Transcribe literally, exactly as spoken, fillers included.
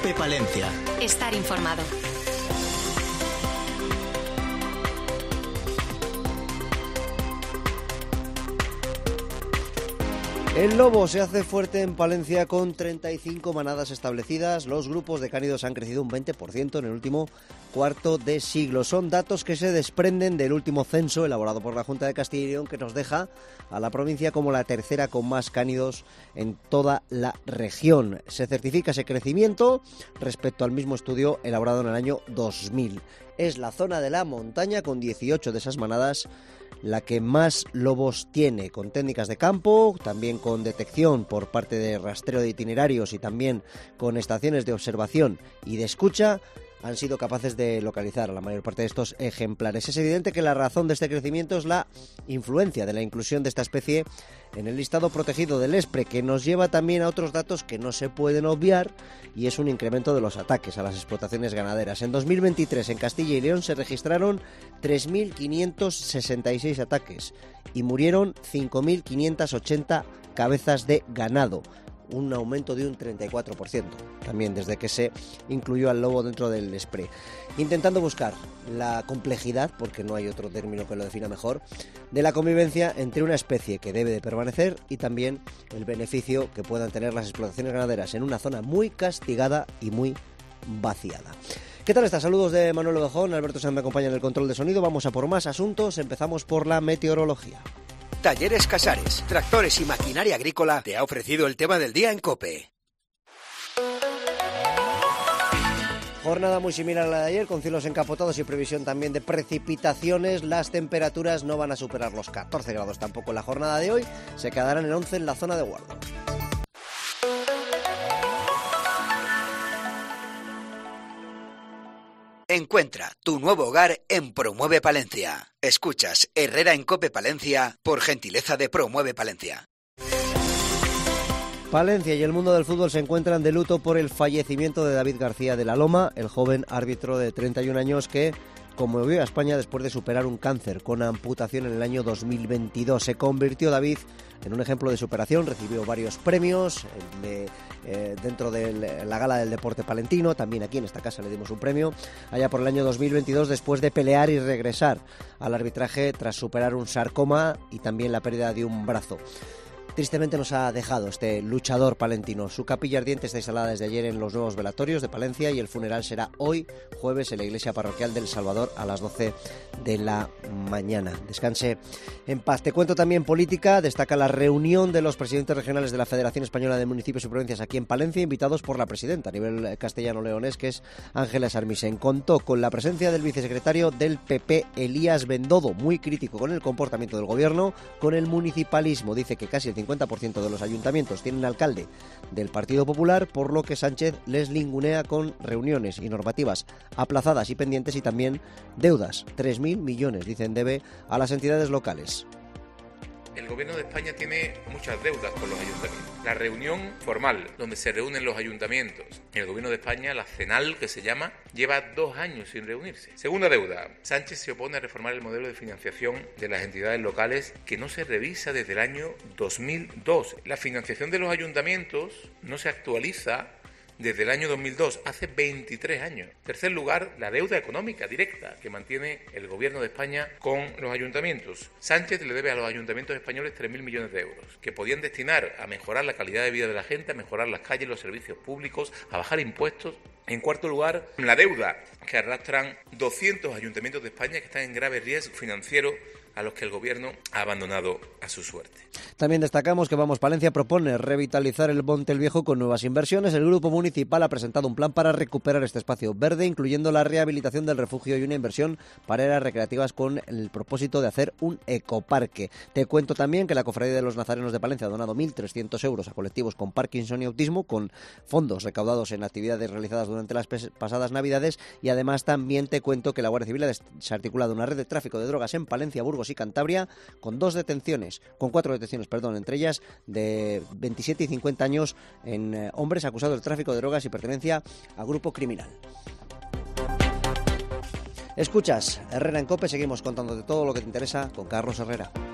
COPE Palencia. Estar informado. El lobo se hace fuerte en Palencia con treinta y cinco manadas establecidas. Los grupos de cánidos han crecido un veinte por ciento en el último cuarto de siglo. Son datos que se desprenden del último censo elaborado por la Junta de Castilla y León, que nos deja a la provincia como la tercera con más cánidos en toda la región. Se certifica ese crecimiento respecto al mismo estudio elaborado en el año dos mil. Es la zona de la montaña, con dieciocho de esas manadas, la que más lobos tiene, con técnicas de campo, también con detección por parte de rastreo de itinerarios y también con estaciones de observación y de escucha. Han sido capaces de localizar a la mayor parte de estos ejemplares. Es evidente que la razón de este crecimiento es la influencia de la inclusión de esta especie en el listado protegido del ESPRE, que nos lleva también a otros datos que no se pueden obviar, y es un incremento de los ataques a las explotaciones ganaderas. En dos mil veintitrés en Castilla y León se registraron tres mil quinientos sesenta y seis ataques y murieron cinco mil quinientos ochenta cabezas de ganado, un aumento de un treinta y cuatro por ciento, también desde que se incluyó al lobo dentro del ESPRE. Intentando buscar la complejidad, porque no hay otro término que lo defina mejor, de la convivencia entre una especie que debe de permanecer y también el beneficio que puedan tener las explotaciones ganaderas en una zona muy castigada y muy vaciada. ¿Qué tal estás? Saludos de Manuel Ovejón, Alberto Sanz me acompaña en el control de sonido. Vamos a por más asuntos, empezamos por la meteorología. Talleres Casares, tractores y maquinaria agrícola te ha ofrecido el tema del día en COPE. Jornada muy similar a la de ayer, con cielos encapotados y previsión también de precipitaciones. Las temperaturas no van a superar los catorce grados tampoco en la jornada de hoy, se quedarán en once en la zona de Guardo. Encuentra tu nuevo hogar en Promueve Palencia. Escuchas Herrera en COPE Palencia por gentileza de Promueve Palencia. Palencia y el mundo del fútbol se encuentran de luto por el fallecimiento de David García de la Loma, el joven árbitro de treinta y un años que conmovió a España después de superar un cáncer con amputación en el año dos mil veintidós. Se convirtió David en un ejemplo de superación, recibió varios premios de, eh, dentro de la Gala del Deporte Palentino, también aquí en esta casa le dimos un premio, allá por el año dos mil veintidós, después de pelear y regresar al arbitraje tras superar un sarcoma y también la pérdida de un brazo. Tristemente nos ha dejado este luchador palentino. Su capilla ardiente está instalada desde ayer en los nuevos velatorios de Palencia y el funeral será hoy, jueves, en la iglesia parroquial del Salvador a las doce de la mañana. Descanse en paz. Te cuento también política. Destaca la reunión de los presidentes regionales de la Federación Española de Municipios y Provincias aquí en Palencia, invitados por la presidenta a nivel castellano-leonés, que es Ángela Sarmisen. Contó con la presencia del vicesecretario del P P, Elías Bendodo, muy crítico con el comportamiento del gobierno, con el municipalismo. Dice que casi el cincuenta por ciento de los ayuntamientos tienen alcalde del Partido Popular, por lo que Sánchez les lingunea con reuniones y normativas aplazadas y pendientes y también deudas. tres mil millones, dicen, debe a las entidades locales. El Gobierno de España tiene muchas deudas con los ayuntamientos. La reunión formal, donde se reúnen los ayuntamientos, el Gobierno de España, la CENAL, que se llama, lleva dos años sin reunirse. Segunda deuda, Sánchez se opone a reformar el modelo de financiación de las entidades locales, que no se revisa desde el año dos mil dos. La financiación de los ayuntamientos no se actualiza desde el año dos mil dos, hace veintitrés años. En tercer lugar, la deuda económica directa que mantiene el Gobierno de España con los ayuntamientos. Sánchez le debe a los ayuntamientos españoles tres mil millones de euros, que podían destinar a mejorar la calidad de vida de la gente, a mejorar las calles, los servicios públicos, a bajar impuestos. En cuarto lugar, la deuda que arrastran doscientos ayuntamientos de España que están en grave riesgo financiero, a los que el Gobierno ha abandonado a su suerte. También destacamos que Vamos Palencia propone revitalizar el Monte el Viejo con nuevas inversiones. El Grupo Municipal ha presentado un plan para recuperar este espacio verde, incluyendo la rehabilitación del refugio y una inversión para áreas recreativas con el propósito de hacer un ecoparque. Te cuento también que la Cofradía de los Nazarenos de Palencia ha donado mil trescientos euros a colectivos con Parkinson y autismo, con fondos recaudados en actividades realizadas durante las pasadas Navidades, y además también te cuento que la Guardia Civil ha desarticulado una red de tráfico de drogas en Palencia, Burgos y Cantabria, con dos detenciones, con cuatro detenciones, perdón, entre ellas de veintisiete y cincuenta años en eh, hombres acusados de tráfico de drogas y pertenencia a grupo criminal. Escuchas Herrera en COPE, seguimos contándote todo lo que te interesa con Carlos Herrera.